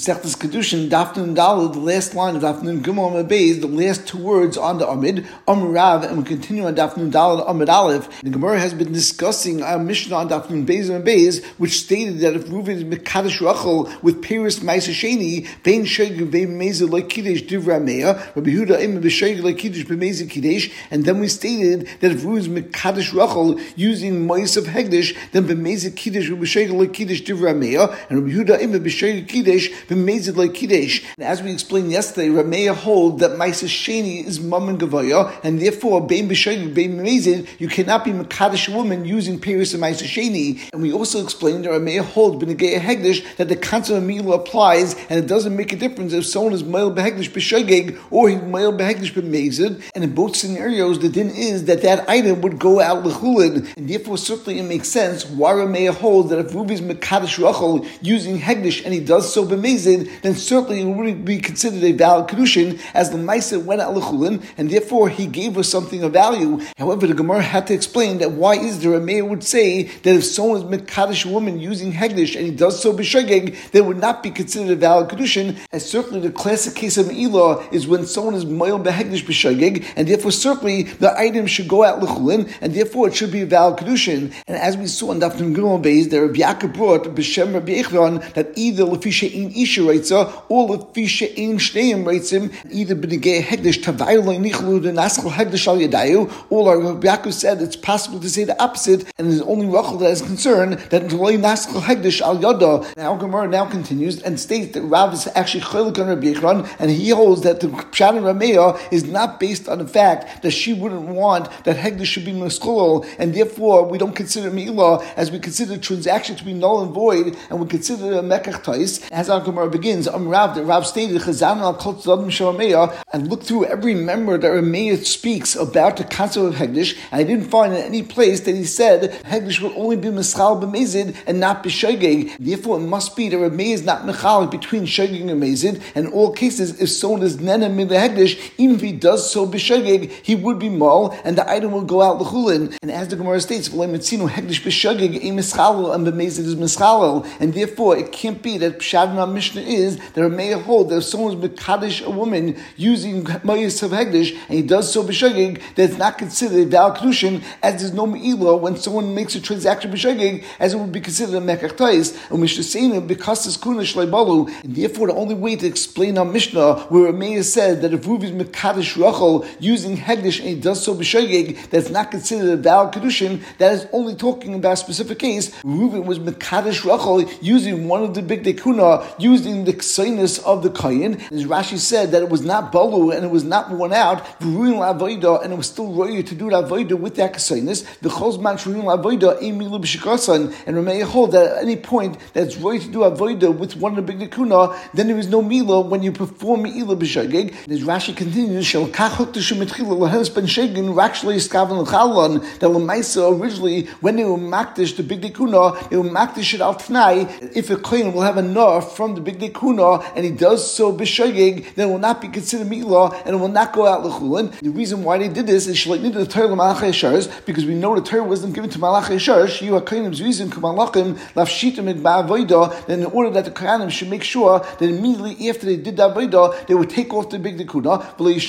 Sechtes Kedushin, Daf Nun Daled, the last line of Daf Nun Gimel Amud Beis, the last two words on the Amid, Rav, and we continue on Daf Nun Daled Amud Aleph. The Gemara has been discussing our Mishnah on Daf Nun Beis and Beis, which stated that if Reuven is Mekadosh Rachel with Paris Ma'aser Sheni, Vein Shegeg Vein Meizer Like Kiddush Divrei Meah, Rabbi Yehuda Im B'Shegeg Like Kiddush B'Meizer Kiddush, and then we stated that if Reuven is Mekadosh Rachel using Ma'aser of Hegdish, then B'Meizer Kiddush B'Shegeg Like Kiddush Divrei Meah, and Rabbi Yehuda Im B'Shegeg Kiddush B'Meizer Like Kiddush. And as we explained yesterday, Rameya hold that Ma'aser Sheni is Mammon Gavaya, and therefore Bein B'Shegeg Bein B'Meizer, you cannot be Mekadosh a woman using Paris and Ma'aser Sheni. And we also explained that Rameya hold B'Negei Hegdish that the concept of Milah applies, and it doesn't make a difference if someone is Ma'il B'Hegdish B'Shegeg or he's Ma'il B'Hegdish B'Meizer. And in both scenarios, the din is that that item would go out l'chulin, and therefore certainly it makes sense why Rameya holds that if Reuven is Mekadosh Rachel using Hegdish and he does so B'Meizer, then certainly it would be considered a valid kedushin, as the Maisa went out l'chulin, and therefore he gave us something of value. However, the Gemara had to explain that why is there a mayor would say that if someone is mekadosh a woman using hegdish and he does so b'shegeg, that would not be considered a valid kedushin, as certainly the classic case of Me'ilah is when someone is moil b'hegdish b'shegeg, and therefore certainly the item should go out l'chulin, and therefore it should be a valid kedushin. And as we saw in Daf Nun Gimel Beis, that Rabbi Yaakov brought b'shem Rabbi Echron that either l'fisha in isha reitza or l'fisha in shneim reitzim, either b'negei hegdish tavayu lo'nichlu the naschal hegdish al yadayu, or Rabbi Yaakov said it's possible to say the opposite, and there's only Rachel that is concerned that lo'i naschal hegdish al yada. Now Gemara now continues and states that Rav is actually chaylik on Rabbi Echron, and he holds that the pshat in Rameya is not based on the fact that she wouldn't want that hegdish should be meschulal, and therefore we don't consider Me'ilah, as we consider the transaction to be null and void, and we consider a mekach tais. As our Gemara begins, Rav, that Rav stated chazan al kol tzadim shel Rameya, and look through every member that Rameya speaks about the concept of hegdish, and I didn't find in any place that he said hegdish will only be meschal b'mezid and not b'shegeg. Therefore, it must be that Rameya is not mechal between shegeg and mezid. And in all cases, if someone is nena min the hegdish, even if he does so b'shegeg, he would be mal, and the item will go out l'chulin. And as the Gemara states, v'leimetzinu hegdish b'shegeg a meschalel and b'mezid is meschalel, and therefore it can't be that pshat in our Mishnah is that Rameya hold that if someone is mekadosh a woman using mayis of hegdish and he does so b'shegeg, that's not considered a valid kedushin, as there's no me'ilah when someone makes a transaction b'shegeg, as it would be considered a mekach tais, and mishtasena because it's kuna shleibalu. And therefore, the only way to explain our Mishnah, where Rameya said that if Reuven is mekadosh rachel using hegdish and he does so b'shegeg, that's not considered a valid kedushin. That is only talking about a specific case. Reuven was mekadosh rachel using one of the big dekuna, using the ksainis of the kayin. As Rashi said that it was not balu and it was not worn out, v'ruin la'avoida, and it was still roy to do la'avoida with that ksainis. The chosman shruin la'avoida emilu b'shikasan, and Rameya hold that at any point that's roy to do avoida with one of the big dekuna, then there is no mila when you perform me'ilah b'shegeg. As Rashi continues, shel kachok t'shemitchila lahes ben shegin rakshli iskavan l'chalon, that l'maisa originally when they were makdish the big dekuna, they were makdish it al tnai. If a kohen will have a nar from the big dekuna and he does so b'shegeg, then it will not be considered milah and it will not go out l'chulin. The reason why they did this is shleitnid the Torah l'malachei yesharis, because we know the Torah wasn't given to malachei yesharis. You are kohenim's reason kumalachim lafshitim et ba'avoida. Then in order that the kohanim should make sure that immediately after they did the avoida, they would take off the big dekuna,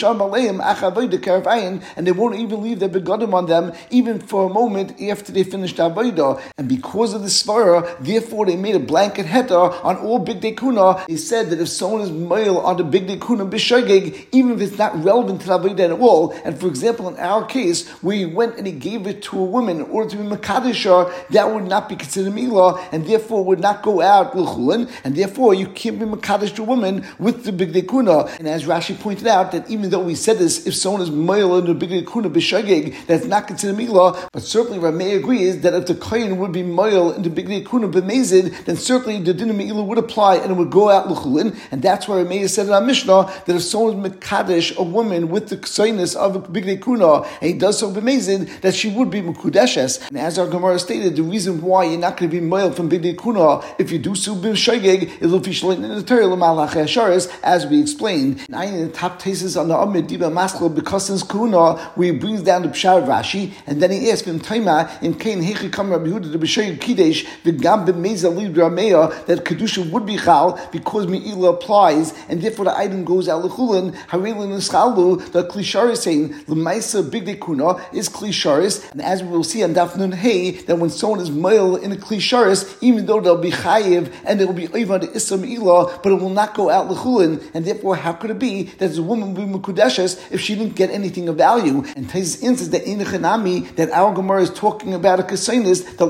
and they won't even leave their begadim on them even for a moment after they finish the avodah. And because of the svara, therefore they made a blanket heter on all big dekuna. They said that if someone is male on the big dekuna b'shegeg, even if it's not relevant to the avodah at all, and for example in our case where he went and he gave it to a woman in order to be makadisha, that would not be considered milah, and therefore would not go out l'chulin, and therefore you can't be makadish to a woman with the big dekuna. And as Rashi pointed out, that even though we said this, if someone is male in the big dekuna b'shegeg, that's not considered milah, but certainly Rameh agrees that if the kohen would be male in the big dekuna b'mezid, then certainly the din of milah would apply and it would go out l'chulin. And that's why Rameh said in our Mishnah that if someone is mekadesh a woman with the ksainis of a big dekuna and he does so b'mezid, that she would be mekudeshes. And as our Gemara stated, the reason why you're not going to be male from big dekuna if you do so b'shegeg is l'fishlein in the Torah l'malachei yesharis, as we explained. And in the top cases on the Amid Diba Maskal because since Kuna, where he brings down the Pshar of Rashi, and then he asks him Taima in Kain Hechi Kam Rabbi Yehuda the B'Shegeg Kidesh the Gam B'Meza Lid Rameya that Kedusha would be Chal. Klal, because Me'ila applies, and therefore the item goes out l'chulin, Harili Nischalu, the Klisharis saying, L'maisa Bigdei Kuna is Klisharis, and as we will see on Daf Nun Hey, that when someone is male in a Klisharis, even though they'll be chayiv, and it will be over the Issa Me'ila, but it will not go out l'chulin, and therefore how could it be that a woman will be Mekudeshes if she didn't get anything of value? And Taisus answers that in the Chanami, that our Gemara is talking about a Kasainis, that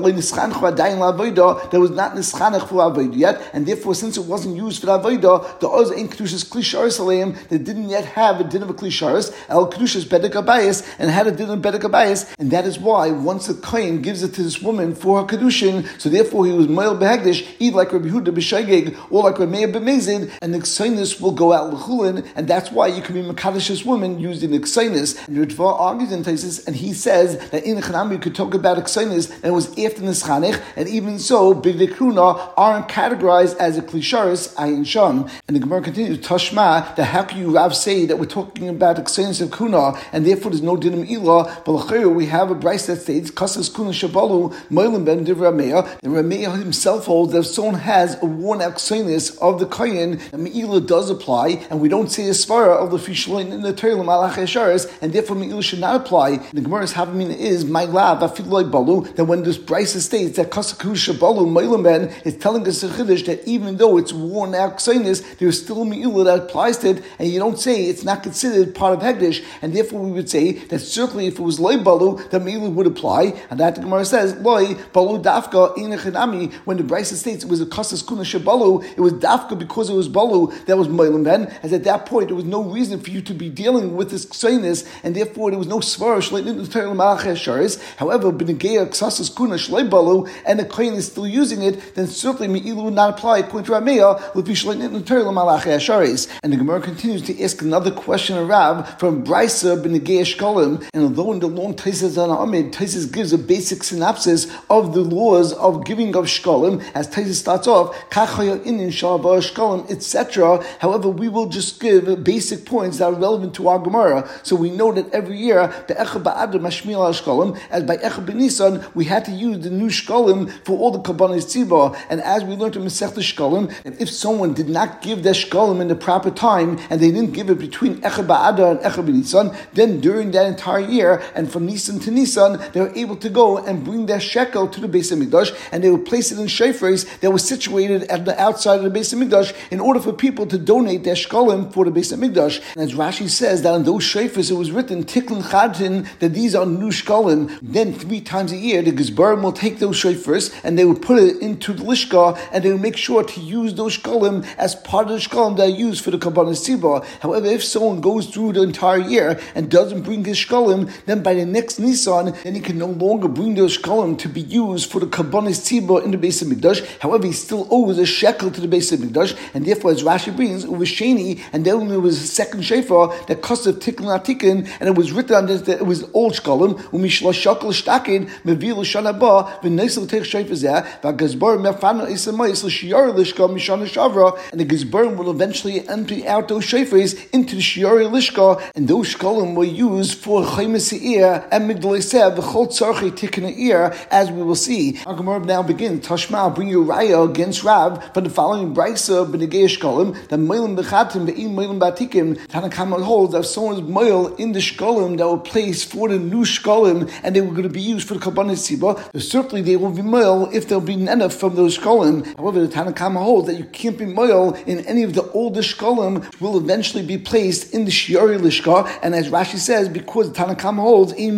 was not Nischanach for Avodah yet, and therefore since it wasn't used for Avodah, the Oz ain't Kedushas Klisharis Aleim, they didn't yet have a din of a Klisharis, El Kedushas Bedek Abayis, and had a din of Bedek Abayis, and that is why once the Kohen gives it to this woman for her Kedushin, so therefore he was Moel Behegdish, either like Rabbi Yehuda B'Shegeg, or like Rabbi Meir B'Mezid, and the Ksainis will go out L'chulin, and that's why you can be Makadash's woman used in the Ksainis. And Ritva argues in Taisus, and he says that in the Chanami you could talk about a Ksainis, and it was after Nischanech, and even so, Bigdei Kuna aren't categorized as a Klisharis Ayin Sham. And the Gemara continues, Tashma, that how can you Rav say that we're talking about the Ksainis of Kuna, and therefore there's no Dinim Ilah, but l'chayr we have a Bryce that states, Kasas Kuna Shabalu, Moilim Ben Div Rameya, and Rameya himself holds that if someone has a worn out Ksainis of the Kohen, the Me'ilah does apply, and we don't say a Svara of the Fishlein in the Torah Malach Yesharis, and therefore Me'ilah should not apply. The Gemara's Havamina is, my lab, Afiloi Balu, that when this Bryce states that Kasas Kuna Shabalu, Moilim Ben, is telling us a Chiddush that even though it's worn out Ksainis, there's still Me'ilah that applies to it, and you don't say it's not considered part of Hegdish, and therefore we would say that certainly if it was Loi Balu, the Me'ilah would apply, and that the Gemara says, Loi Balu Dafka in Echanami, when the Bryce states it was a Kasas Kuna Shabalu, it was Dafka because it was Balu that was Moilim Ben, as at that point there was no reason for you to be dealing with this Ksainis, and therefore there was no Svara Shlein in the Torah Malach Yesharis. However, B'Negeya Kasas Kuna Shlei Balu, and the Kohen is still using it, then certainly Me'ilah would not apply according to Rameya, L'fi Shlein in the Torah Malach Yesharis. And the Gemara continues to ask another question of Rav from Brysa B'Negeya Shkolim, and although in the long Taisus on Amid, Taisus gives a basic synopsis of the laws of giving of Shkolim, as Taisus starts off, Kachaya Inin Shalba Shkolim, etc. However, we will just give basic points that are relevant to our Gemara. So we know that every year, Be'echa Ba'adar Mashmil al Shkolim, as by Echa B'Nisan, we had to use the new Shkolim for all the Kabbanis Tzibah. And as we learned in Masechta Shkolim, that if someone did not give their Shkolim in the proper time, and they didn't give it between Echa Ba'adar and Echa B'Nisan, then during that entire year, and from Nisan to Nisan, they were able to go and bring their shekel to the Beis HaMikdash, and they would place it in shofars that were situated at the outside of the Beis HaMikdash in order for people to donate their shkolim for the Beis HaMikdash. And as Rashi says, that on those shofars it was written, Tiklin Chadin, that these are new shkolim. Then 3 times a year, the Gizbarim will take those shofars, and they will put it into the Lishka, and they will make sure to use those shkolim as part of the shkolim that are used for the Kabbanis Tzibah. However, if someone goes through the entire year and doesn't bring his shkolim, then by the next Nisan, then he can no longer bring those shkolim to be used for the Kabbanis Tzibah in the Beis HaMikdash. However, he still owes a shekel to the Beis HaMikdash, and therefore, as Rashi brings, it was Sheni, and then there was a second shofar that cost of Tikkun Atikin, and it was written on this that it was old shkolim, umishla shekel shtakin, mevil shana ba, v'neisel teich shofar zeh, v'gazbar mefano isamayis l'shiyar lishka mishana shavra, and the Gizbarim will eventually empty out those shofars into the Shiyar Lishka, and those shkolim were used for Chaymas Se'ir and Migdalei Seh, v'chol tzarchei Tikkun Eir, as we will see. Our Gemara now begins. Tashma, I'll bring you a raya against Rav for the following Brysa B'Negeya Shkolim, that Moilim B'chatim Ve'im Moilim B'atikim. Tanakama holds that if someone is Moil in the Shkolim that were placed for the new Shkolim, and they were going to be used for the Kabbanis Tzibah, certainly they will be Moil if there will be Nena from those Shkolim. However, the Tanakama holds that you can't be Moil in any of the older Shkolim, which will eventually be placed in the Shiari Lishka, and as Rashi says, because the Tanakama holds, and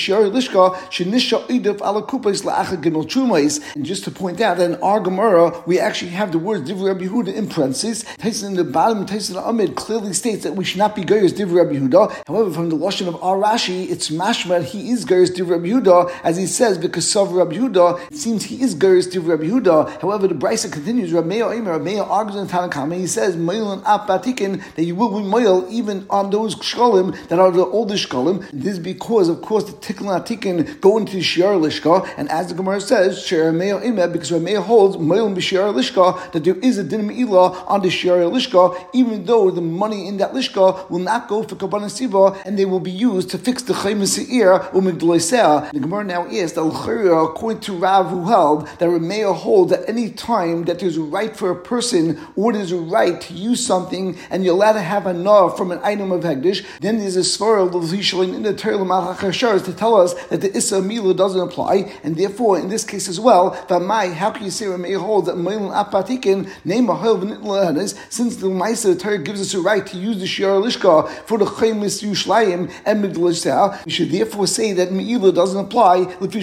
just to point out that in our Gemara, we actually have the words Divrei Rabbi Yehuda in parentheses. Taisus in the bottom, Taisus in the Amid clearly states that we should not be Geiros Divrei Rabbi Yehuda. However, from the Lashon of our Rashi, it's mashma he is Geiros Divrei Rabbi Yehuda, as he says, because of Rabbi Yehuda, it seems he is Geiros Divrei Rabbi Yehuda. However, the Brisa continues, Rameya argues in Tanakama, he says, Moil Ap Batikin, that you will be Moil even on those Shkolim that are the older Shkolim. This is because, of course, the Tikkun Atikin go into the Shiar Lishka, and as the Gemara says, because Rameya holds Moil B'Shiar Lishka, that there is a Din Me'ilah on the Shiar Lishka, even though the money in that Lishka will not go for Kabbanis Tzibah, and they will be used to fix the Chaymas Se'ir or Migdalei Seh. The Gemara now asks that according to Rav who held that Rameya holds at any time that there's a right right for a person, or there's a right to use something, and you're allowed to have a nah from an item of Hegdish, then there's a svara in the Torah to tell us that the Issa Mila doesn't apply, and therefore, in this case as well, how can you say Rameh holds that Meilin Apatikin, name a since the Maisa Torah gives us a right to use the Shiar Lishka for the Chaymis Yushlayim and Migdalishah, we should therefore say that Meila doesn't apply, and as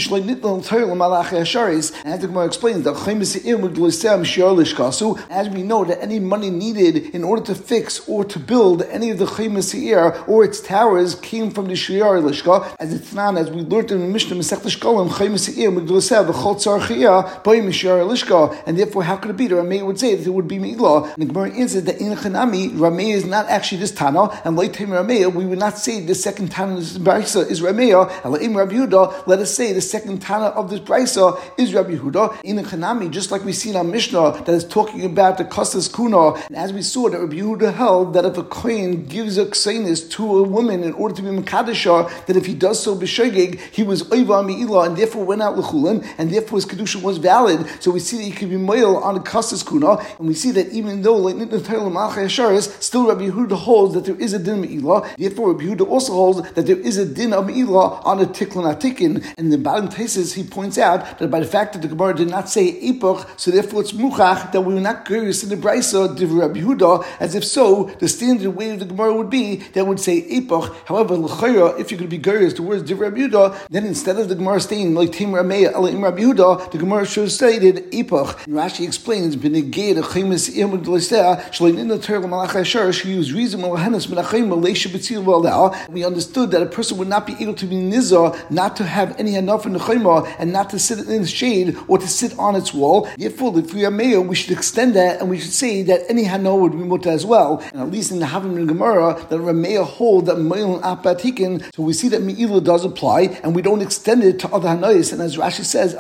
the Gemara explains, that so as we know that any money needed in order to fix or to build any of the Chaymis or its towers came from the Shiar Lishka, as it's not, as we learned in the Mishnah Masech Lishkalim, Chaymis Migdalishah, V'chol Tzar Chiyah, Boy Shiar Lishka, and therefore how could it be? The Rameh would say that it would be Meila. And the Gemara answers that in Chanami, Rameh is not actually this Tana, and like Tim Rameh, we would not say the second Tana of this Brisa is Rameh, and like Rabbi Yehuda, let us say the second Tana of this Brisa is Rabbi Yehuda. In Chanami, just like we see in our Mishnah that is talking about the Kostas Kuna, and as we saw that Rabbi Yehuda held that if a Kohen gives a Kseinis to a woman in order to be Mekadeshah, that if he does so b'shogeg, he was Oiva Me'ilah, and therefore went out l'chulin, and therefore his Kedusha was valid. So we see that he could be Moil on the Kostas Kuna, and we see that even though like Nitna Torah Malchei Hasharis, still Rabbi Yehuda holds that there is a din of Me'ilah. Therefore Rabbi Yehuda also holds that there is a din of Me'ilah on a Tiklin Atikin. And in the bottom cases he points out that by the fact that the Gemara did not say Epoch, so therefore it's Muchach that we were not curious in the Brisa Div Rabbi Yehuda, as if so, the standard way of the Gemara would be that would say Epoch. However, l'chayra, if you're going to be curious the words Div Rabbi Yehuda, then instead of the Gemara saying like Tim Rameh Elohim Rabbi Yehuda, the Gemara should have stated Epoch. Rashi explains B'negei the Chaymis Imud L'Iseh Shlein in the Torah Malachai Shar she used reason Malahanis Menachem Malaysia B'Tzil V'Aldao. We understood that a person would not be able to be nizah, not to have any hanaf in the chayma, and not to sit in the shade or to sit on its wall. Therefore, if we are mayor, we should extend that and we should say that any hanaf would be muta as well. And at least in the Havim and Gemara, that Rameya hold that Meilin Apatikin, so we see that Me'ilah does apply, and we don't extend it to other hanayis. And as Rashi says,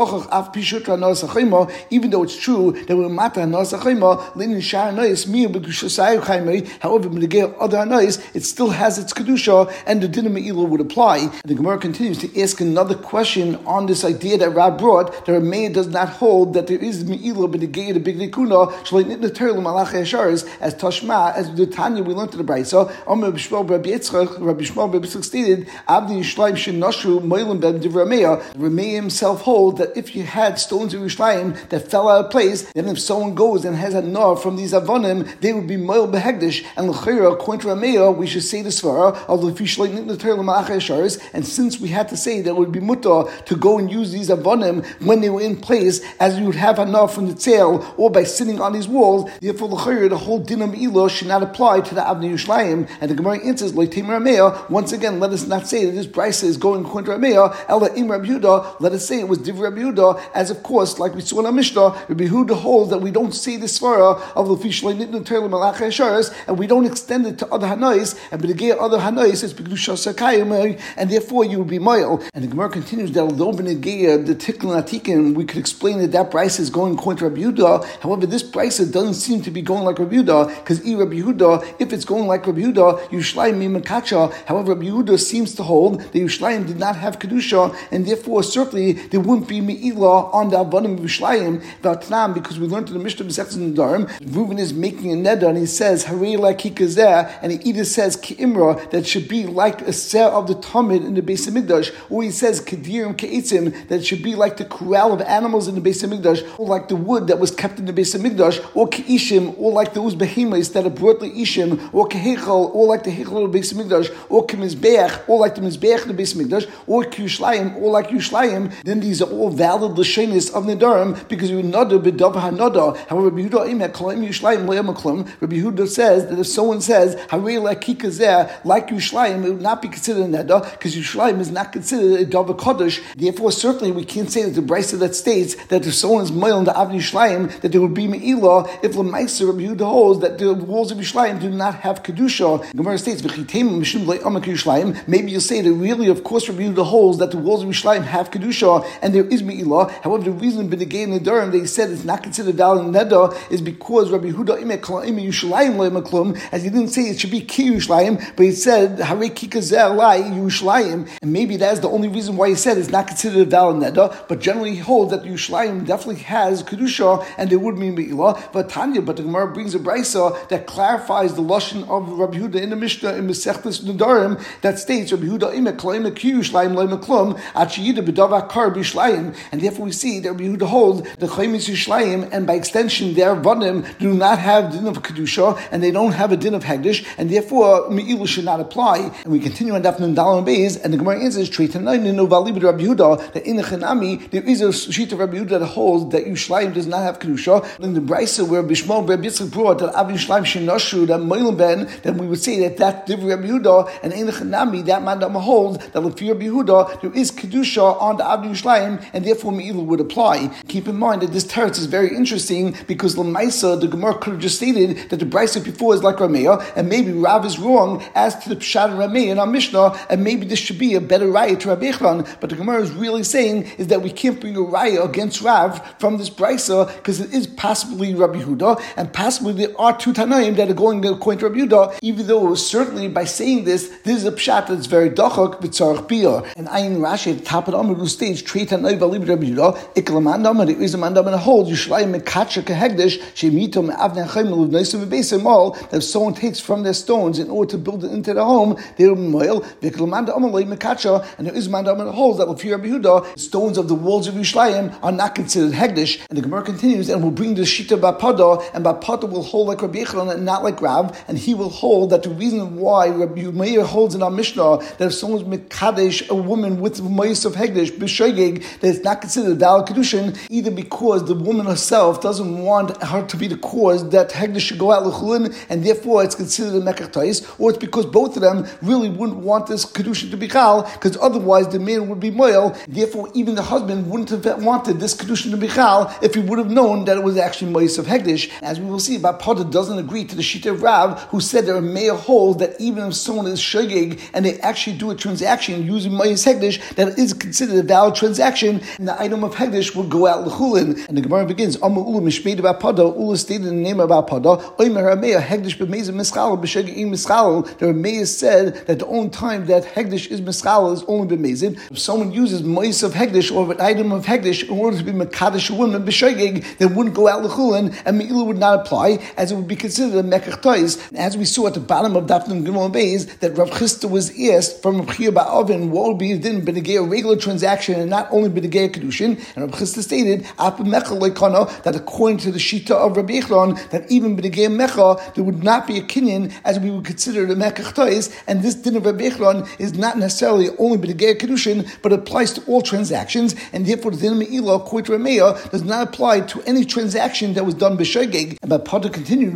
even though it's true that we're mata hanayis achayma, linin shar hanayis miyu b'kushasayim chaymei. However, when the other hanayis, it still has its kedusha, and the din of Me'ilah would apply. And the Gemara continues to ask another question on this idea that Rab brought, that Rameya does not hold that there is Me'ilah b'negei the big nikuna shlein the teril malachei hasharis as Tashma, as the Tanya we learned to the Brayso. Rabbi Shmuel Rabbi Yitzchak stated, Abdi Yishlayim shenashru moilim ben div Rameya. Rameya himself holds that if you had stones of Yishlayim that fell out of place, then if someone goes and has a nar from these avonim, they would be moil behegdish. And l'chayra, according to Rameya, we should say the svara of the Yishlayim the teril malachei hasharis. And since we had to say that it would be muta to go and use these avonim when they were in place, as you would have a nar from the tail or by sitting on these walls, therefore l'chayra, the whole din of Me'ilah should not apply to the Avnei Yishlayim. And the Gemara answers like Tim Rameya. Once again, let us not say that this Brisa is going according to Rameya. Ella im Rabbi Yehuda, let us say it was Div Rabbi Yehuda, as of course, like we saw in our Mishnah, Rabbi Yehuda holds that we don't say this svara of the Fish Nitna Torah Malachei Hasharis, and we don't extend it to other hanais, and b'negei other hanais is b'kedusha sakayim, and therefore you would be moil. And the Gemara continues that although b'negei the Tiklin Atikin, we could explain that Brisa is going according to Rabbi Yehuda. However, this Brisa doesn't seem to be going like Rabbi Yehuda, because Rabbi Yehuda, if it's going like Rabbi Yehuda, Yishlayim mimakacha. However, Rabbi Yehuda seems to hold that Yishlayim did not have kedusha, and therefore certainly there wouldn't be me'ilah on the avonim of Yishlayim v'atnam, because we learned in the Mishnah B'Sechtes Nedarim, Reuven is making a neder and he says harei like kikazeh, and he either says ki'imra that should be like a ser of the Talmud in the Beis Hamikdash, or he says kedirim ke'itzim that should be like the corral of animals in the Beis Hamikdash, or like the wood that was kept in the Beis Hamikdash, or ke'ishim, or like those behemoths that are brought to ishim, or kehechel, or like the hechel of the Beis Hamikdash, or kemizbeach, or like the mizbeach in the Beis Hamikdash, or kiyushlayim, or like Yushlayim. Then these are all valid l'shenis of nedarim because you nada b'dav hanada. However, Rabbi Yehuda imek kolim Yushlayim le'emaklum. Rabbi Yehuda says that if someone says harei like kikazeh like Yushlayim, it would not be considered a neder because Yushlayim is not considered a davar kodesh. Therefore, certainly we can't say that the brisa that states that if someone is moil in the Avnei Yishlayim that there would be me'ilah if l'maisa Rabbi Yehuda holds that the walls of Yishlayim do not have kedusha. Gemara states maybe you'll say that really, of course, Rabbi Yehuda holds that the walls of Yishlayim have kedusha and there is me'ilah. However, the reason b'negei nedarim they said it's not considered dal and neder is because Rabbi Yehuda imek kolim Yishlayim le'emaklum, as he didn't say it should be ki Yishlayim, but he said harei kikazeh lai Yishlayim, and maybe that's the only reason why he said it's not considered dal and neder. But generally, he holds that Yishlayim definitely has kedusha, and and there would be Me'ilah. But Tanya, but the Gemara brings a brisa that clarifies the lashon of Rabbi Yehuda in the Mishnah in Masechtas Nedarim that states Rabbi Yehuda imek kloim kiyu shlayim loim klum achiyida b'davar kar b'shlayim, and therefore we see that Rabbi Yehuda holds the chaymis shlayim, and by extension their vadim do not have din of kedusha and they don't have a din of hegdish, and therefore Me'ilah should not apply. And we continue on Daf Nun Daled Beis, and the Gemara answers Treitanayim no valibid Rabbi Yehuda that in the Chanami there is a sheet of Rabbi Yehuda that holds that Yerushalayim does not have kedusha. In the brisa where Bishmol Rabbi Yitzchak brought that Av Yerushalayim shenashu that Moilem ben, then we would say that that's Divrei Rabbi Yehuda, and in the Chanami that Mandam holds that Lefi Rabbi Yehuda there is kedusha on the Av Yerushalayim, and therefore Me'ilah would apply. Keep in mind that this teretz is very interesting because Lamaisa the Gemara could have just stated that the brisa before is like Rameya, and maybe Rav is wrong as to the Pshat and Rameya in our Mishnah, and maybe this should be a better raya to Rabbi Echron. But the Gemara is really saying is that we can't bring a raya against Rav from this brisa because it is possibly Rabbi Yehuda, and possibly there are two Tanaim that are going according to Rabbi Yehuda, even though certainly by saying this is a Pshat that's very dochok b'tzarech biyah. And Ayin Rashi at the top of the Amud stage Trei Tanaim valib Rabbi Yehuda iklamandam, and there is a mandam and a hold Yerushalayim mekacha kehegdish shemitom avnei chayim levneisim v'beisim all, that if someone takes from their stones in order to build it into their home, they will be moil. And there is mandam and holds that Lefi Rabbi Yehuda stones of the walls of Yerushalayim are not considered hegdish. And the Gemara continues and will bring the shita Bapada, and Bapada will hold like Rabbi Echron and not like Rav, and he will hold that the reason why Rabbi Meir holds in our Mishnah that if someone's mekadesh a woman with mois of hegdish b'shogeg, that it's not considered dal kedushin, either because the woman herself doesn't want her to be the cause that hegdish should go out l'chulin, and therefore it's considered a mekach tais, or it's because both of them really wouldn't want this kedushin to be chal, because otherwise the man would be moil. Therefore, even the husband wouldn't have wanted this kedushin to be chal if he would have known that it was actually mois of hegdish. As we will see, Bapada doesn't agree to the shita of Rav, who said there are male holds that even if someone is shogeg and they actually do a transaction using mois hegdish, that it is considered a valid transaction, and the item of hegdish will go out l'chulin. And the Gemara begins, Amma Ula mishmei Bapada, Ula stated in the name of Bapada, Oimer Rameya hegdish b'mezim mischal b'shogeg mischal. The Rameya said that the only time that hegdish is mischal is only b'mezim. If someone uses mois of hegdish or an item of hegdish in order to be mekadesh a woman b'shogeg, then wouldn't go out l'chulin, and Me'ilah would not apply, as it would be considered a mekach tais. As we saw at the bottom of Daf Nun Gimel Beis, that Rav Chisda was asked from Rav Chia Ba'ovin what would be the din b'negei a regular transaction and not only b'negei kedushin, and Rav Chisda stated that according to the shita of Rabbi Echron, that even b'negei mecha there would not be a kinyan, as we would consider the mekach tais, and this din of Rabbi Echron is not necessarily only b'negei kedushin, but applies to all transactions, and therefore the din of Me'ilah according to Rameya does not apply to any transaction that was done b'shogeg. And Bapada continued,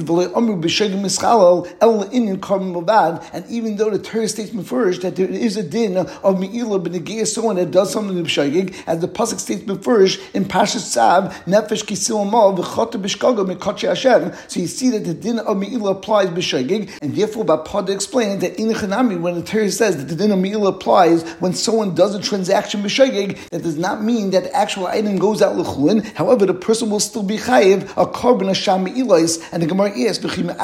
and even though the Torah states mefurish that there is a din of Me'ilah b'negei someone that does something b'shogeg, as the pasuk states mefurish in Parshas Tzav, nefesh kisil mal v'chota b'shkaga mekotche Hashem. So you see that the din of Me'ilah applies b'shogeg, and therefore Bapada explained that in Chanami, when the Torah says that the din of Me'ilah applies when someone does a transaction b'shogeg, that does not mean that the actual item goes out l'chulin. However, the person will still be chayiv a korban hasham Me'ilah. And the Gemara asks,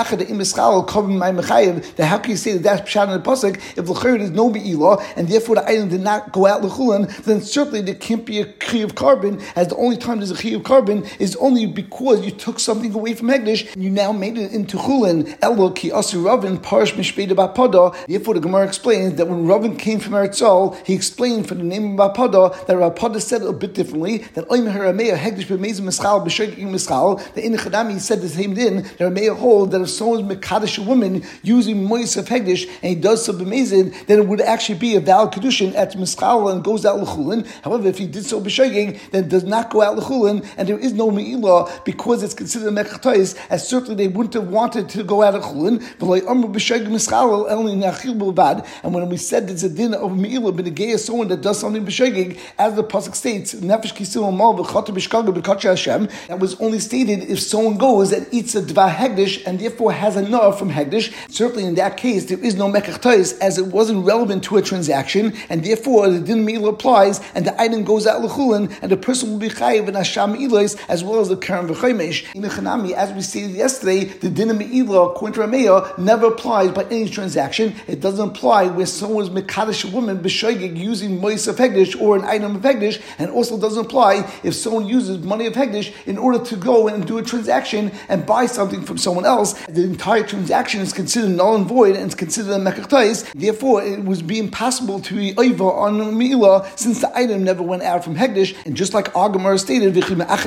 that how can you say that that's pshat in the pasuk if l'chayr is no Me'ilah and therefore the item did not go out l'chulin? Then certainly there can't be a chi of carbon, as the only time there's a chi of carbon is only because you took something away from hegdish and you now made it into chulin. Elo ki asu Ravin parish mishpei de Bapada. Therefore, the Gemara explains that when Ravin came from Eretz Yisrael, he explained for the name of Bapada that Bapada said it a bit differently. That oim harameya hegdish b'mezim mischal b'shogeg mischal. The in Chadami he said the same din. The Rameya hold that if someone's mekadesh a woman using mois of hegdish and he does so b'mezid, then it would actually be a valid kedushin at mischal and goes out l'chulin. However, if he did so b'shogeg, then it does not go out l'chulin, and there is no Me'ilah because it's considered a mekach tais, as certainly they wouldn't have wanted to go out of chulin. And when we said there's a din of Me'ilah b'negei someone that does something b'shogeg, as the pasuk states, nefesh kisil mal v'chata b'shkaga b'kotche Hashem, that was only stated if someone goes and eats a dvar hegdish and therefore has a nar from hegdish. Certainly in that case there is no mekach tais, as it wasn't relevant to a transaction, and therefore the din Me'ilah applies, and the item goes out l'chulin, and the person will be chayiv and hasham Me'ilah as well as the karen v'chaymesh. In the Chanami, as we stated yesterday, the din of Me'ilah according to Rameya never applies by any transaction. It doesn't apply where someone is mekadesh a woman b'shogeg using mois of hegdish or an item of hegdish, and also doesn't apply if someone uses money of hegdish in in order to go and do a transaction and buy something from someone else. The entire transaction is considered null and void and it's considered a mekach. Therefore, it was being possible to be over on Mi'ila since the item never went out from Hegdish. And just like our Gemara stated, and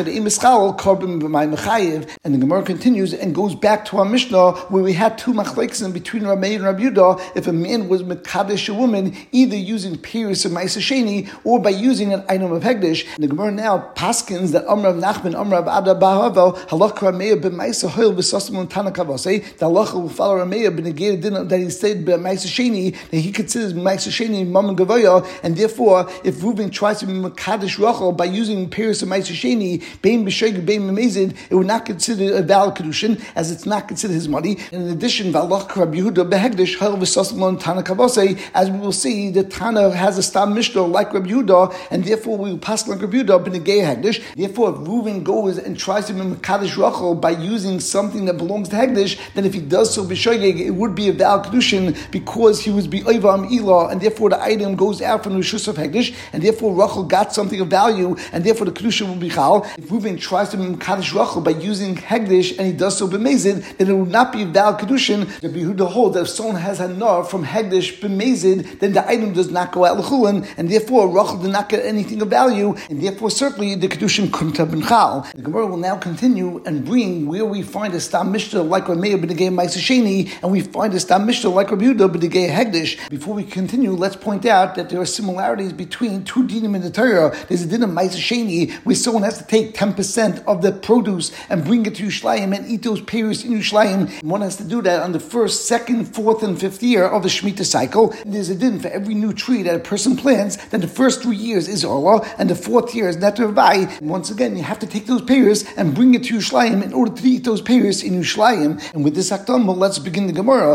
the Gemara continues and goes back to our Mishnah where we had two machlekes between Ramei and Rabbi Yehuda if a man was mekadesh a woman either using Piris or Ma'aser Sheni or by using an item of Hegdish. And the Gemara now paskins that Amrav Nachman, Amrav Abda Bahavel, Halach Ramei b'Ma'aser Hoil b'Sasam Tana Kavase. The halacha will follow Ramei b'Negei that he said b'Ma'aser Sheni that he considers Ma'aser Sheni Mammon Gavoya, and therefore if Reuven tries to be mekadesh Rachel by using Piris or Ma'aser Sheni, bein b'Sheg bein b'Mezid, it would not consider a valid kedushin as it's not considered his money. And in addition, Valach Rabbi Yehuda b'Hegdish Hoil b'Sasam Tana Kavase, as we will see, the Tana has a stam mishnah like Rabbi Yehuda, and therefore we will pass like Rabbi Yehuda b'Negei Hegdish. Therefore, if Reuven goes and tries to be mekadesh Rachel by using something that belongs to Hegdish, then if he does so b'Shogeg, it would be a valid kedushin because he was b'Oiva Am'ilah, and therefore the item goes out from the Rishus of Hegdish, and therefore Rachel got something of value, and therefore the kedushin will be chal. If Reuven tries to be mekadesh Rachel by using Hegdish and he does so b'Mezid, then it would not be a valid kedushin. Rabbi Yehuda holds that if someone has hanor from Hegdish b'Mezid, then the item does not go out l'chulin, and therefore Rachel did not get anything of value, and therefore certainly the kedushin couldn't have been chal. The Gemara will now continue and bring where we find a stam mishnah like Ramei b'Negei Ma'aser Sheni, and we find a stam mishnah like Rabbi Yehuda b'Negei Hegdish. Before we continue, let's point out that there are similarities between two dinim in the Torah. There's a din of Ma'aser Sheni where someone has to take 10% of the produce and bring it to Yerushalayim and eat those perus in Yerushalayim. One has to do that on the first, second, fourth, and fifth year of the Shemitah cycle. And there's a din for every new tree that a person plants, then the first 3 years is Orah, and the fourth year is Neter Vai. Once again, you have to take those perus and bring it to Yerushalayim in order to eat those perus in Yerushalayim. And with this Hakdama, let's begin the Gemara.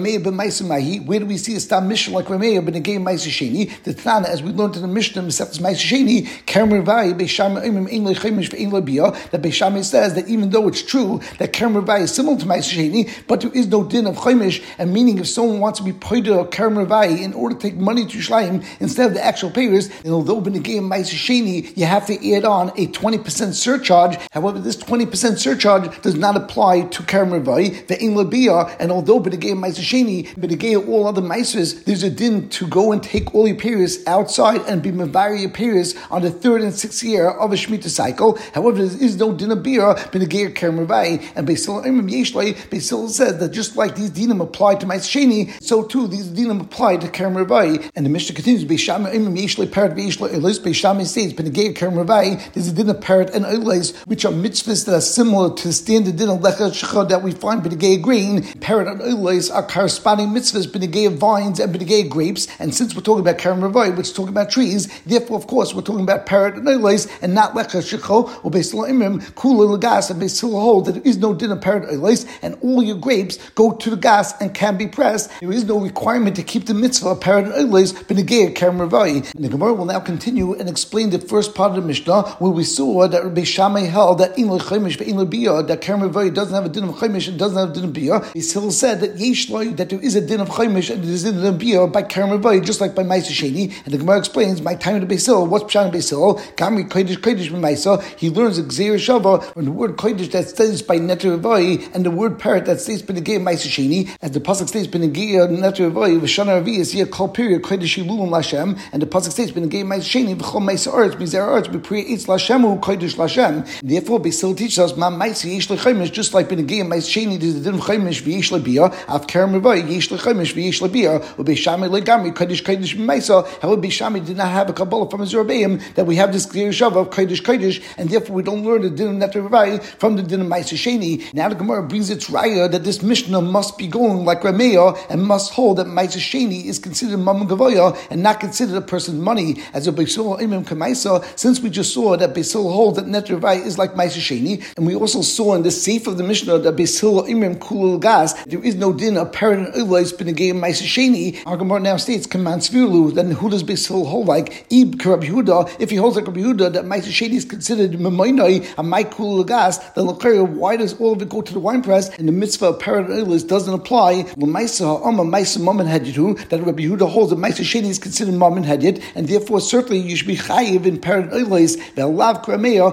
Where do we see a stam mishnah like Ramei b'Negei Ma'aser Sheni? The Tana, as we learned in the Mishnah, Masechtas Ma'aser Sheni, Kerem Revai Beis Shammai Ein Lecheimish Ve'ein Lebia, that Beis Shammai says that even though it's true that Kerem Revai is similar to Ma'aser Sheni, but there is no din of Chaimish, and meaning if someone wants to be paid or Kerem Revai in order to take money to Yerushalayim instead of the actual payers, and although b'Negei Ma'aser Sheni you have to add on a 20% surcharge. However, this 20% surcharge does not apply to Kerem Revai Ve'ein Lebia, and although b'Negei Ma'aser Sheni, b'Negei all other Ma'asers, there's a din to go and take all your payers outside and be mevari your payers on the third and sixth year of a Shemitah cycle. However, there is no din of bira b'Negei Kerem Revai, and Beis Hillel says that just like these dinim apply to Ma'aser Sheni, so too these dinim apply to Kerem Revai. And the Mishnah continues, Beis Shammai Parat Beis Shammai states b'Negei Kerem Revai, there's a din of Parat and Oilais, which are mitzvahs that are similar to the standard din of Lecha Shecha that we find b'Negei grain. Parat and Oilais are corresponding mitzvahs b'Negei vines and b'Negei grapes, and since we're talking about Kerem Revai, which is talking about trees, therefore of course we're talking about Parat and Oilais and not Lecha Shecha or Beis Hillel Imrim Kula Lagas, and Beis Hillel hold that there is no din of Parat Oilais, and all your grapes go to the gas and can be pressed. There is no requirement to keep the mitzvah of Parat and Oilais b'Negei Kerem Revai. And the Gemara will now continue and explain the first part of the Mishnah where we saw that Beis Shammai held that in Lechaimish ve'ein lebia, that Kerem Revai doesn't have a din of Chaimish and doesn't have a din of bia. Beis Hillel said that yesh lo, that there is a din of Chaimish and there is a din of bia by Kerem Revai, just like by Ma'aser Sheni. And the Gemara explains, my time to Beis Hillel, what's Pshat in Beis Hillel? Gamri Kodesh B'Maisa. He learns Gzeir Shava from the word Kodesh that stays by Neter Revai and the word Parat that stays b'Negei Ma'aser Sheni, as the pasuk stays b'Negei Neter Revai v'Shana Revi'is here call period Kodesh Hilulim Lashem, and the pasuk stays b'Negei Ma'aser Sheni v'Chol Ma'aser Arts Mizer Arts b'Pri Eitz Lashemu Kodesh Lashem. Therefore, Beis Hillel teaches us Ma Ma'aser Yesh Lechaimish, just like b'Negei Ma'aser Sheni there's the din of Chaimish v'Yesh Lebia, of Kerem Revai Yesh Lechaimish v'Yesh Lebia, u'Beis Shammai legamri Kodesh B'Maisa. However, Beis Shammai did not have a Kabbalah from his Rebbeim that we have this clear shava of Kodesh, and therefore we don't learn the din of Neter Revai from the din of Ma'aser Sheni. Now the Gemara brings its raya that this Mishnah must be going like Rameya and must hold that Ma'aser Sheni is considered Mammon Gavoya and not considered a person's money. As a Beis Hillel Imam Kamaisa, since we just saw that Beis Hillel holds that Neter Revai is like Ma'aser Sheni, and we also saw in the Seif of the Mishnah that Beis Hillel Imam Kulul Gas, there is no din of Parat and Oilais b'Negei Ma'aser Sheni. Our Gemara now states Kaman Svirlu. Then who does Beis Hillel hold like? Ib Rabbi Yehuda. If he holds like Rabbi Yehuda that Ma'aser Sheni is considered Mamoinai a Mai Kulul Gas, then why does all of it go to the wine press and the mitzvah of Parat and Oilais doesn't apply? That Rabbi Yehuda holds that Ma'aser Sheni is considered Mammon Hedyot, and therefore certainly you should be chayiv in Parat and Oilais, and therefore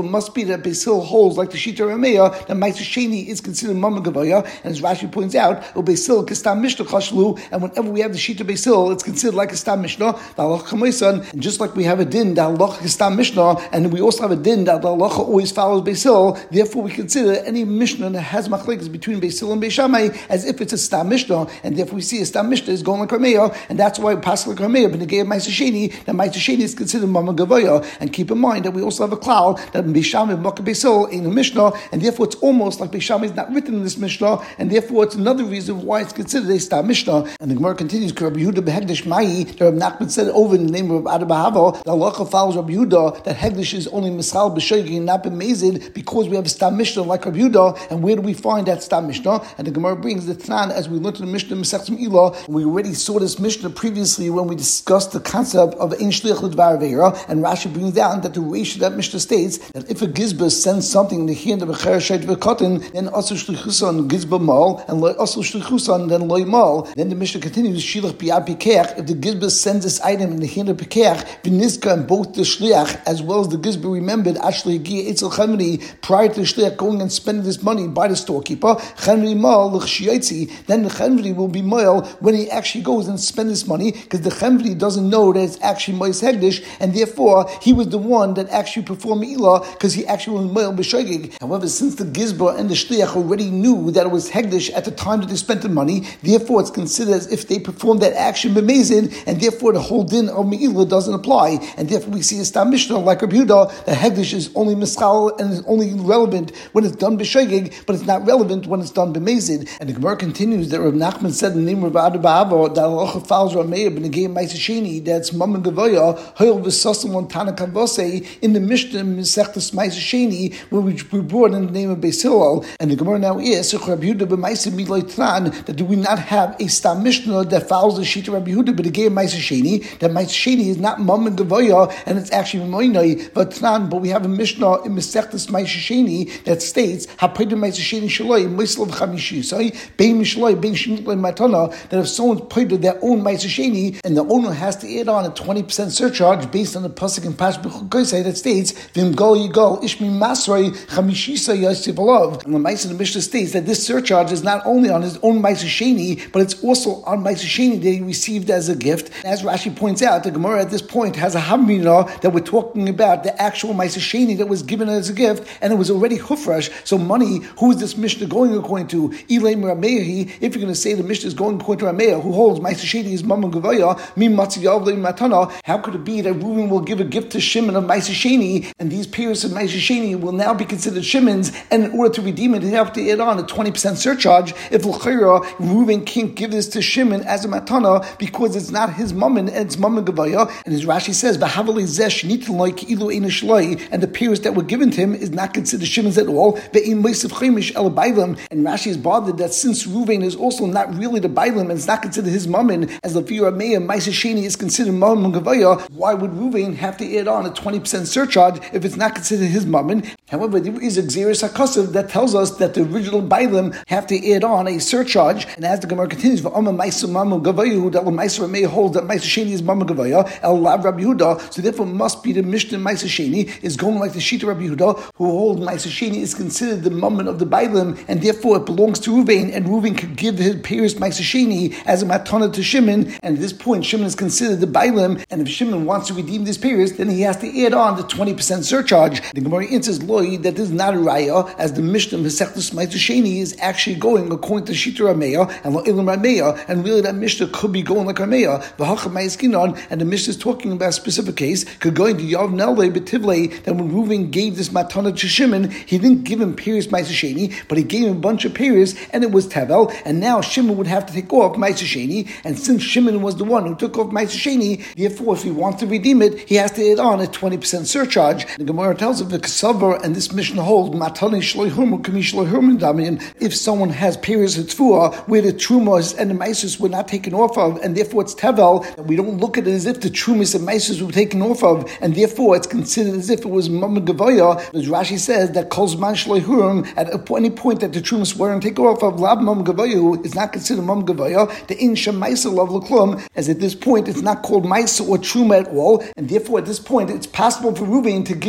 must be that Beis Hillel holds like the Shita Rameya that Ma'aser Sheni is considered Mama Gavaya, and as Rashi points out, Beis Hillel Kistam Mishnah Chashlu, and whenever we have the Shita Beis Hillel, it's considered like a Stam Mishnah, the Halacha Kamoisan, and just like we have a din that Halacha Kistam Mishnah, and we also have a din that the Halacha always follows Beis Hillel, therefore we consider any Mishnah that has machlekes between Beis Hillel and Beis Shammai as if it's a Stam Mishnah, and therefore we see a Stam Mishnah is going like Rameya, and that's why Pasuk like Rameya, but the Gay of Ma'aser Sheni, that Ma'aser Sheni is considered Mama Gavaya, and keep in mind that we also have a klal that Beis Shammai and Beis Hillel ain't a Mishnah, and therefore it's almost like Beis Shammai is not written in this Mishnah, and therefore it's another reason why it's considered a Stam Mishnah. And the Gemara continues, Rabbi Yehuda behegdish Mai, that Rabbi Nachman said over in the name of Ada Bahava, the halacha follows Rabbi Yehuda that hegdish is only misal b'shoigi and not b'mezid because we have a Stam Mishnah like Rabbi Yehuda. And where do we find that Stam Mishnah? And the Gemara brings the Tanan as we learned in the Mishnah Masechta Me'ilah. We already saw this Mishnah previously when we discussed the concept of ein shliach l'dvar aveira, and Rashi brings down that the ratio that Mishnah states that if a gizba sends something in the hand of a cher shayt v'katan, then also shlichusan gizba mal, and also shlichusan then loy mal. Then the Mishnah continues, shilach biyad pikeach, if the gizba sends this item in the hand of pikeach, v'nizka, and both the shliach as well as the gizba remembered actually gi etzel chanveni prior to the shliach going and spending this money by the storekeeper, chanveni mal l'chshiyotzi, then the chanveni will be mal when he actually goes and spends this money, because the chanveni doesn't know that it's actually mois hegdish, and therefore he was the one that actually performed ilah because he actually was moil b'shogig. However, since the gizba and the shliach already knew that it was hegdish at the time that they spent the money, therefore it's considered as if they performed that action b'mezid, and therefore the whole din of me'ilah doesn't apply, and therefore we see a Stam Mishnah like Rabbi Yehuda that hegdish is only mischal and is only relevant when it's done b'shogig, but it's not relevant when it's done b'mezid. And the Gemara continues that Rabbi Nachman said in the name of Ada Bahava that halacha follows Rameya b'negei Ma'aser Sheni that's Mama Gavaya hoil v'sasim on Tana Kavose in the Mishnah Masechtas Ma'aser Sheni where we brought in the name of Beis Hillel. And the Gemara now is Rabbi Yehuda b'Ma'aser Milay Tran that do we not have a Stam Mishnah that follows the sheet of Rabbi Yehuda b'negei Ma'aser Sheni, that Ma'aser Sheni is not Mama Gavaya and it's actually Moinai Vatran, but we have a Mishnah in Masechtas Ma'aser Sheni that states Hapayda Ma'aser Sheni Shaloi Moislav Chamishisai Bein Mishloi Bein Shinitla Matana, that if someone's paid their own Ma'aser Sheni and the owner has to add on a 20% surcharge based on the pasuk in Pash B'Chukosai that states Vim Gol Yigal Ishmi Masroi Chamishisa Yosef Alav, and the Ma'aser the Mishnah states that this surcharge is not only on his own Ma'aser Sheni, but it's also on Ma'aser Sheni that he received as a gift. As Rashi points out, the Gemara at this point has a Hamina that we're talking about the actual Ma'aser Sheni that was given as a gift, and it was already hufresh. So money, who is this Mishnah going according to? Ilaim Ramehi. If you're going to say the Mishnah is going according to Rameya, who holds Ma'aser Sheni is Mama Gavaya, Mi Matziyav Matana, how could it be that Reuven will give a gift to Shimon of Ma'aser Sheni, and these periods of Ma'aser Sheni will now be considered Shimon's, and in order to redeem it, they have to add on a 20% surcharge? If L'chayra, Reuven can't give this to Shimon as a matana because it's not his mammon, and it's Mama Gavaya, and as Rashi says, B'havali zesh nitin like ilu ein shloi, and the periods that were given to him is not considered Shimon's at all. Ve'im meisiv chemish el bailam, and Rashi is bothered that since Reuven is also not really the bailam and it's not considered his mammon, as the Vira Meir Ma'aser Sheni is considered Mama Gavaya, why would Reuven have to add on a 20% surcharge if it's not considered his mammon? However, there is a Xeris HaKasav that tells us that the original bailam have to add on a surcharge, and as the Gemara continues, V'Ama Ma'aser Mama Gavaya, that Ma'aser Meir holds that Ma'aser Sheni is Mama Gavaya, El Lav Rabbi Yehuda, so therefore must be the Mishnah Ma'aser Sheni is going like the Shita Rabbi Yehuda, who holds Ma'aser Sheni is considered the mammon of the bailam, and therefore it belongs to Reuven, and Reuven could give his Paris Ma'aser Sheni as a matana to Shimon, and at this point Shimon is considered the bailam, and if Shimon wants to redeem this Paris, then he has to add on the 20% surcharge. The Gemara answers Loi that this is not a raya, as the Mishnah Masechtas Ma'aser Sheni is actually going according to Shita Rameya and La'ilam Rameya, and really that Mishnah could be going like Rameya. V'Hacha Ma'askinon, and the Mishnah is talking about a specific case, could go into Yav Nele B'Tivlei, that when Reuven gave this matana to Shimon, he didn't give him Paris Ma'aser Sheni, but he gave him a bunch of Paris, and it was Tevel, and now Shimon would have to take off Ma'aser Sheni, and since Shimon was the one who took off Ma'aser Sheni, therefore if he wants to redeem it, he has to add on a 20% surcharge. The Gemara tells of the Kasavar, and this Mishnah holds Matani Shloi Hurmu Kami Shloi Hurmu Damian, if someone has Paris Tzvua where the Trumas and the Maisus were not taken off of, and therefore it's Tevel, and we don't look at it as if the Trumas and Maisus were taken off of, and therefore it's considered as if it was Mama Gavaya, as Rashi says that Kolzman Shloi Hurum, at any point that the Trumas weren't taken off of, Lab Mama Gavaya is not considered Mama Gavaya, the In Shem Maisa Lav L'Klum, as at this point it's not called Maisa or Truma at all, and therefore at this point it's possible for Reuven to give him a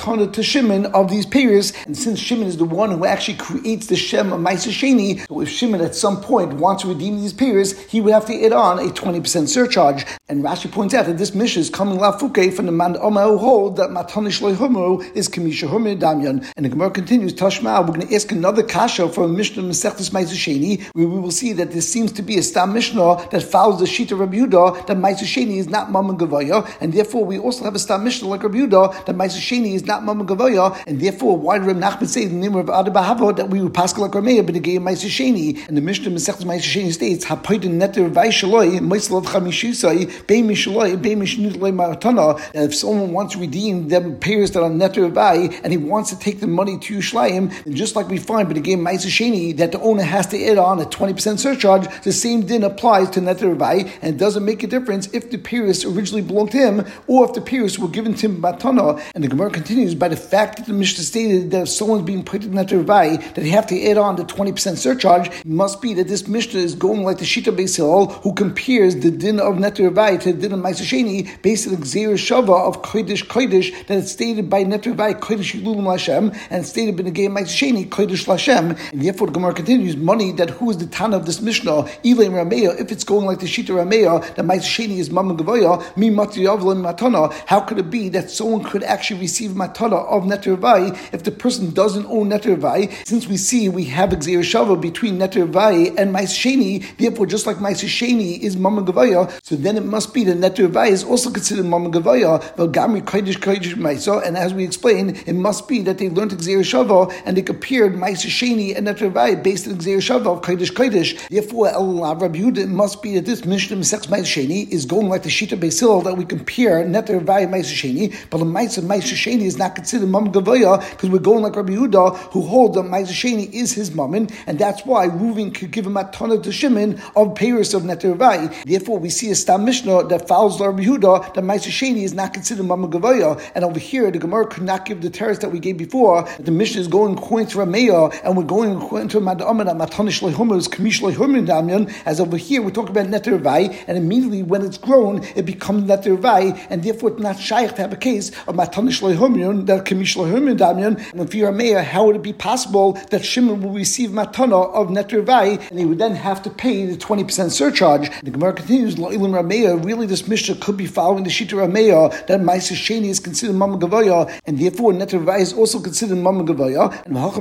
matana to Shimon of these payers. And since Shimon is the one who actually creates the Shem of Ma'aser Sheni, so if Shimon at some point wants to redeem these payers, he would have to add on a 20% surcharge. And Rashi points out that this Mishnah is coming lafuke from the man Omar who hold that matana shloi humru is kamisha humru damyan. And the Gemara continues, Tashma, we're going to ask another kasha from Mishnah Masechtas Ma'aser Sheni, where we will see that this seems to be a stam Mishnah that follows the sheet of Rabbi Yehuda that Ma'aser Sheni is not Mammon Gavaya, and therefore we also have a stam Mishnah like Rabbi Yehuda that Ma'aser Sheni is not Mammon Gavaya, and therefore why did Rabbi Nachman say the name of Ada Bahava that we would pass like Rameya but again Ma'aser Sheni? And the Mishnah Masechtas Ma'aser Sheni states Hapoitin Neter Vai Shaloi Moislav Chamishisai Bei Mishaloi Bei Mishnudlei Maratana, that if someone wants to redeem them payers that are Neter Vai and he wants to take the money to Yerushalayim, and just like we find but again Ma'aser Sheni that the owner has to add on a 20% surcharge, the same din applies to Neter Vai, and it doesn't make a difference if the payers originally belonged to him or if the payers were given to him matana. And the Gemara continues by the fact that the Mishnah stated that if someone's being put in Neter Vai that they have to add on the 20% surcharge, it must be that this Mishnah is going like the Shita Beis Hillel, who compares the din of Neter Vai to the din of Ma'aser Sheni based on the Gzeir Shava of Kodesh that it's stated by Neter Vai Kodesh Yilulim Lashem and it's stated by the Gei Ma'aser Sheni Kodesh Lashem. And therefore the Gemara continues, money that who is the Tana of this Mishnah, Ilay Rameya, if it's going like the Shita Rameya that Ma'aser Sheni is Mammon Gavoya, Mi Matyav Matana, how could it be that someone could actually receive matana of Neter Vai if the person doesn't own Neter Vai? Since we have Gzeir Shava between Neter Vai and Ma'aser Sheni, therefore just like Ma'aser Sheni is Mammon Gavoya, so then it must be that Neter Vai is also considered Mammon Gavoya, Gamri Kodesh Ma'aser, and as we explained, it must be that they learned Gzeir Shava and they compared Ma'aser Sheni and Neter Vai based on Gzeir Shava of Kodesh. Therefore, Rabbi Yehuda, it must be that this Mishnah Masechtas Ma'aser Sheni is going like the Shita Beis Hillel that we compare Neter Vai and Ma'aser Sheni, but the Ma'aser Sheni is not considered Mammon Gavoya because we're going like Rabbi Yehuda who holds that Ma'aser Sheni is his Mammon, and that's why Reuven could give him a matana to Shimon of payers of Neter Vai. Therefore, we see a stam Mishnah that follows Rabbi Yehuda that Ma'aser Sheni is not considered Mammon Gavoya, and over here the Gemara could not give the teretz that we gave before. The Mishnah is going according to Rameya, and we're going according to Madamah that matana shloi humru is kamish shloi humru damyan. As over here we're talking about Neter Vai, and immediately when it's grown it becomes Neter Vai, and therefore it's not shaykh to have a case of matana shloi humru that kamish shloi humru damyan. And if you're Rameya, how would it be possible that Shimon will receive matana of Neter Vai and he would then have to pay the 20% surcharge? The Gemara continues, La'ilim Rameya, really this Mishnah could be following the Shita Rameya that Ma'aser Sheni is considered Mammon Gavoya, and therefore Neter Vai is also considered Mammon Gavoya.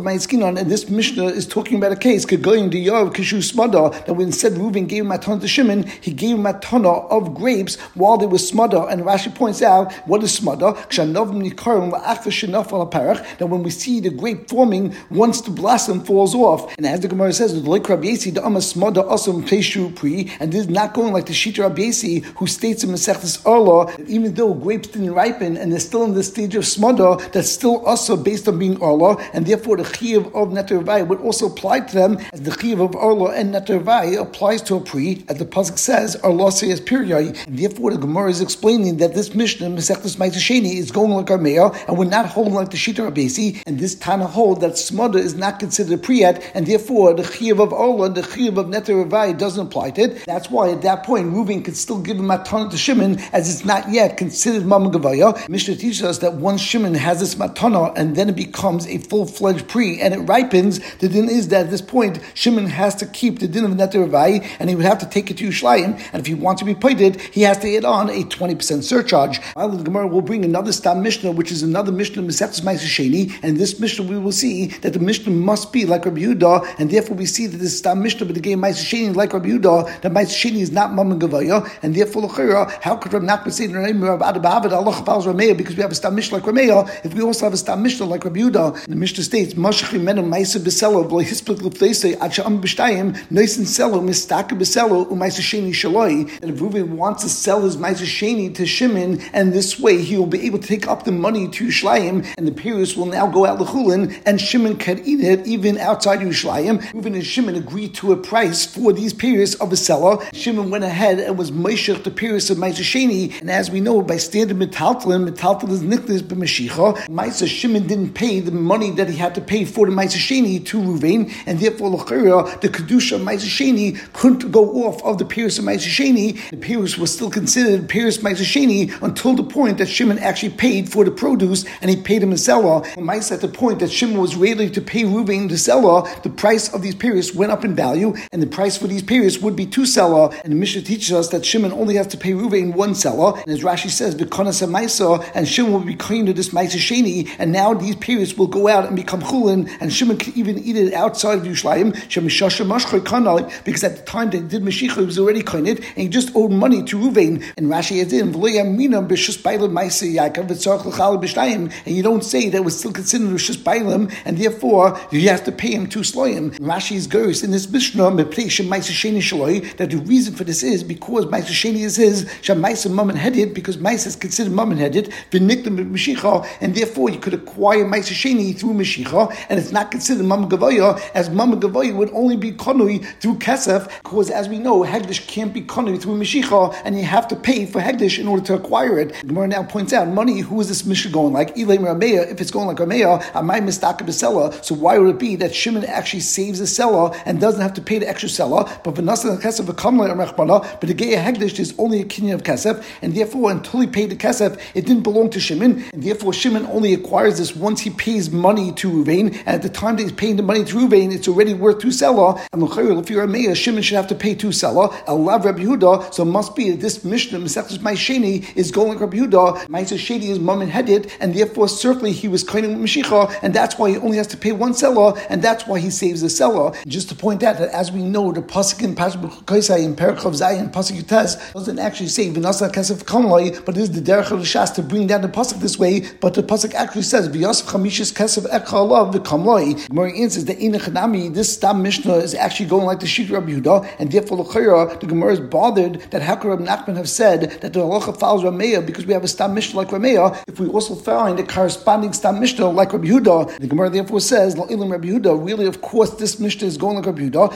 And this Mishnah is talking about a case Kegoyin Diyav Kishu Smada, that when said Reuven gave him matana to Shimon, he gave him matana of grapes while they were smada. And Rashi points out, what is smada? That when we see the grape forming, once the blossom falls off, and as the Gemara says, and this is not going like the Shita Rabbi Yesi, who states in Masechtas Arla that even though grapes didn't ripen and they're still in the stage of smada, that's still also based on being Arla, and therefore the chiyuv of Neter Vai would also apply to them as the chiyuv of Arla and Neter Vai applies to a pri, as the pasuk says, Arla says period. And therefore the Gemara is explaining that this Mishnah Masechtas Ma'aser Sheni is going like Rameya, and we're not holding like the Shita Rabbi Yesi, and this Tana hold that smada is not considered a pri yet, and therefore the chiyuv of Arla and the chiyuv of Neter Vai doesn't apply to it. That's why at that point Reuven could still give him matana to Shimon as it's not yet considered Mammon Gavoya. Mishnah teaches us that once Shimon has this matana and then it becomes a full-fledged pri and it ripens, the din is that at this point Shimon has to keep the din of Neter Vai and he would have to take it to Yerushalayim, and if he wants to be paid, he has to add on a 20% surcharge. While the Gemara will bring another stam Mishnah, which is another Mishnah Masechtas Ma'aser Sheni, and in this Mishnah we will see that the Mishnah must be like Rabbi Yehuda, and therefore we see that this stam Mishnah but the game Ma'aser Sheni like Rabbi Yehuda, that Ma'aser Sheni is not Mammon Gavoya, and therefore how could Rabbi Nachman say because we have a stam Mishnah like Rameya if we also have a stam Mishnah like Rabbi Yehuda? The Mishnah states Mashach Menu Ma'aser B'Selo B'Lo Hisplik L'Fleisei Ad She'am B'Shtayim Noisin Selo Mistaka B'Selo U'Ma'aser Sheni Shaloi. That if Reuven wants to sell his Ma'aser Sheni to Shimon, and this way he will be able to take up the money to Yerushalayim, and the payers will now go out l'chulin, and Shimon can eat it even outside Yerushalayim. Reuven and Shimon agreed to a price for these payers of a seller. Shimon went ahead and was meishach the payers of Ma'aser Sheni, and as we know by standard metaltalin is niknas b'mashicha. Ma'aser Shimon didn't pay the money that he had to pay for the Ma'aser Sheni to Reuven, and therefore l'chira the kedusha of Ma'aser Sheni couldn't go off of the payers of Ma'aser Sheni. The payers were still considered payers of Ma'aser Sheni until the point that Shimon actually paid for the produce produce, and he paid him a seller. Maisa at the point that Shimon was ready to pay Reuven the seller, the price of these periods went up in value, and the price for these periods would be 2 seller. And the Mishnah teaches us that Shimon only has to pay Reuven 1 seller. And as Rashi says, V'konas Maisa, and Shimon will be kind to this Maisa Sheni, and now these periods will go out and become chulin, and Shimon can even eat it outside of Yerushalayim, because at the time they did Mashiach, he was already koined, and he just owed money to Reuven. And Rashi adds in, and you don't say that it was still considered Rishus Bailam, and therefore you have to pay him 2 sloim. Rashi's goes in this Mishnah that the reason for this is because Maisa Sheni is his, Shamaisa Mammon headed, because Maisa is considered Mammon headed, and therefore you could acquire Maisa Sheni through Mashiach, and it's not considered Mammon Gavaya, as Mammon Gavaya would only be Konui through Kesef, because as we know, Hegdish can't be Konui through Mashiach, and you have to pay for Hegdish in order to acquire it. The Gemara now points out, money, who is this Mishnah going like? Ilaim Rameya, if it's going like Rameya, Amai Mistaka B'Seller, so why would it be that Shimon actually saves the seller and doesn't have to pay the extra seller, but V'nasa Kesef V'kamla Amrechbana, but the Geya Hegdish is only a kinyan of Kesef, and therefore until he paid the Kesef, it didn't belong to Shimon, and therefore Shimon only acquires this once he pays money to Reuven, and at the time that he's paying the money to Reuven, it's already worth 2 seller, and if you're a mayor, Shimon should have to pay 2 seller, Elav Rabbi Yehuda, so it must be that this Mishnah, Mesechus Ma'asheni, is going like Rabbi Yehuda, Ma'aseh Sheni is Mammon headed, and therefore certainly he was kohen with Mashiach, and that's why he only has to pay 1 seller, and that's why he saves the seller. Just to point out that as we know, the pasuk in Parashat Koisai in Perek Chav Zayin, pasuk Yutes, doesn't actually say V'nasa Kesef Kamlai, but it is the derech of the Shas to bring down the pasuk this way. But the pasuk actually says V'yasef Chamishis Kesef Ekha Alav V'Kamlai. Gemara answers that in Echanami, this Stam Mishnah is actually going like the Shit Rabbi Yehuda, and therefore the Gemara is bothered that how could Rabbi Nachman have said that the halacha follows Rameya because we have a Stam Mishnah like Rameya, if we also find a corresponding Stam Mishnah like Rabbi Yehuda. The Gemara therefore says La'ilim Rabbi Yehuda. Really, of course, this Mishnah is going like Rabbi Yehuda.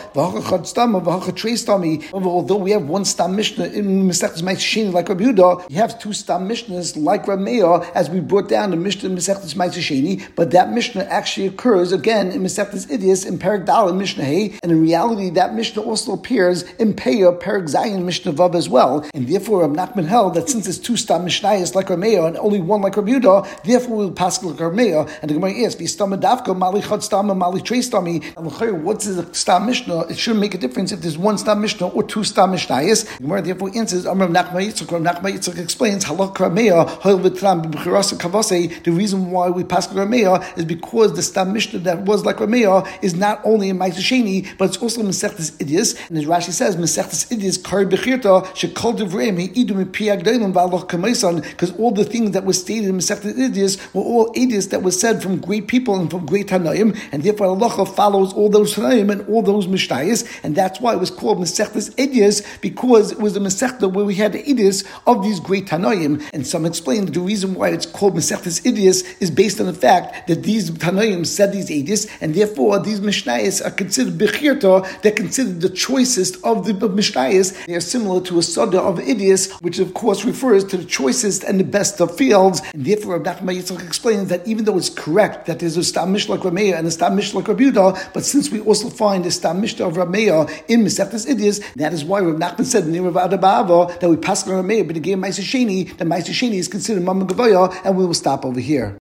Although we have 1 Stam Mishnah in Mesechus Ma'aseh like Rabbi Yehuda, you have 2 Stam Mishnahs like Rameya, as we brought down the Mishnah in Mesechus Ma'aseh Sheni, but that Mishnah actually occurs again in Mesechus Idias in Perek Dal Mishnah Hey, and in reality that Mishnah also appears in Peah Perek Zayin Mishnah Vav as well, and therefore Rabbi Nachman held that since there's 2 Stam Mishnayos like Rameya and only 1 like Rabbi Yehuda, therefore we'll pass like Rameya. And the Gemara asks, "V'stama davka mali chad stama mali trei stami." What's the Stam Mishnah? It shouldn't make a difference if there's 1 Stam Mishnah or 2 Stam Mishnayos. The Gemara therefore answers, Amar Nachman Yitzchak. Nachman Yitzchak explains halach Rameya hol v'tram b'chirasa kavase. The reason why we pass like Rameya is because the Stam Mishnah that was like Rameya is not only in Ma'aseh Sheni, but it's also in Mesechus Idias. And as Rashi says, Mesechus Idias kari b'chirta shekol devreim heidu mipi agdolim v'aloch kameisan, because all the things that were stated in Mesechus Idias were all Idias that was said from great people and from great Tanaim, and therefore halacha follows all those Tanaim and all those Mishnayos, and that's why it was called Mesechus Idias, because it was a Mesechta where we had the Idias of these great Tanaim. And some explain that the reason why it's called Mesechus Idias is based on the fact that these Tanaim said these Idias, and therefore these Mishnayos are considered Bechirta, they're considered the choicest of the Mishnayos. They are similar to a Sada of Idias, which of course refers to the choicest and the best of fields, and therefore Rabbi Nachman Yitzchak explains that even though it's correct that there's a Stam Mishnah like Rameya and a Stam Mishnah like Rabbi Yehuda, but since we also find a Stam Mishnah of Rameya in Mesechus Idias, that is why Rabbi Nachman said in the name of Adabava that we pass on Rameya, but again Ma'aseh Sheni, that Ma'aseh Sheni is considered Mammon Gavaya, and we will stop over here.